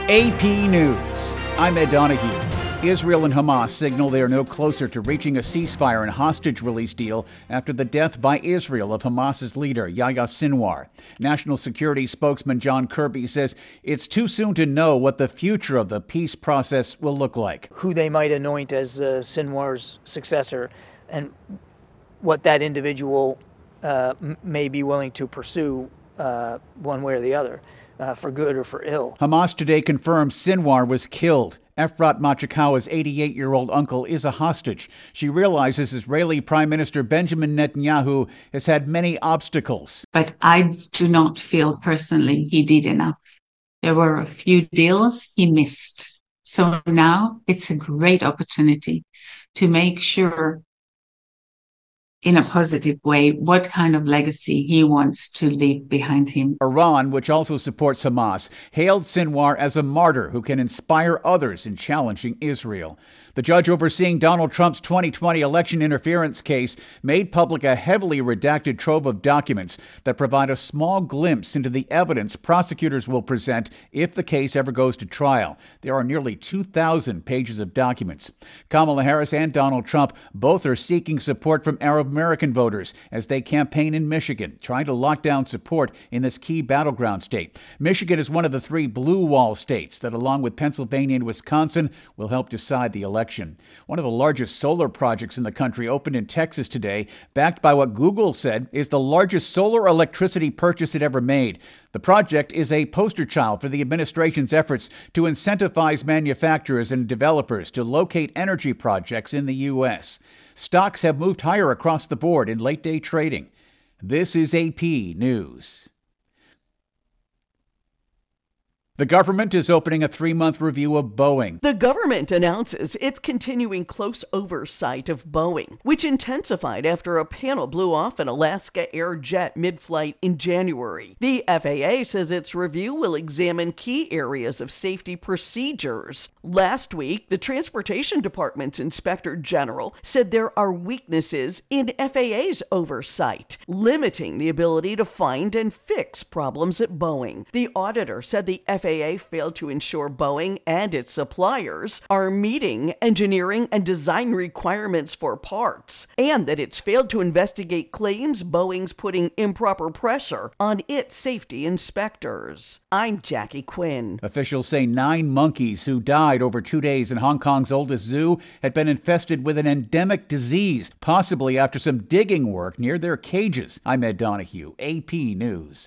AP News. I'm Ed Donahue. Israel and Hamas signal they are no closer to reaching a ceasefire and hostage release deal after the death by Israel of Hamas's leader, Yahya Sinwar. National Security spokesman John Kirby says it's too soon to know what the future of the peace process will look like. Who they might anoint as Sinwar's successor and what that individual may be willing to pursue one way or the other, for good or for ill. Hamas today confirms Sinwar was killed. Efrat Machikawa's 88-year-old uncle is a hostage. She realizes Israeli Prime Minister Benjamin Netanyahu has had many obstacles. But I do not feel personally he did enough. There were a few deals he missed. So now it's a great opportunity to make sure in a positive way what kind of legacy he wants to leave behind him. Iran, which also supports Hamas, hailed Sinwar as a martyr who can inspire others in challenging Israel. The judge overseeing Donald Trump's 2020 election interference case made public a heavily redacted trove of documents that provide a small glimpse into the evidence prosecutors will present if the case ever goes to trial. There are nearly 2,000 pages of documents. Kamala Harris and Donald Trump both are seeking support from Arab American voters as they campaign in Michigan, trying to lock down support in this key battleground state. Michigan is one of the three blue wall states that, along with Pennsylvania and Wisconsin, will help decide the election. One of the largest solar projects in the country opened in Texas today, backed by what Google said is the largest solar electricity purchase it ever made. The project is a poster child for the administration's efforts to incentivize manufacturers and developers to locate energy projects in the U.S. Stocks have moved higher across the board in late-day trading. This is AP News. The government is opening a 3-month review of Boeing. The government announces it's continuing close oversight of Boeing, which intensified after a panel blew off an Alaska Air jet mid-flight in January. The FAA says its review will examine key areas of safety procedures. Last week, the Transportation Department's Inspector General said there are weaknesses in FAA's oversight, limiting the ability to find and fix problems at Boeing. The auditor said the FAA failed to ensure Boeing and its suppliers are meeting engineering and design requirements for parts, and that it's failed to investigate claims Boeing's putting improper pressure on its safety inspectors. I'm Jackie Quinn. Officials say 9 monkeys who died over 2 days in Hong Kong's oldest zoo had been infested with an endemic disease, possibly after some digging work near their cages. I'm Ed Donahue, AP News.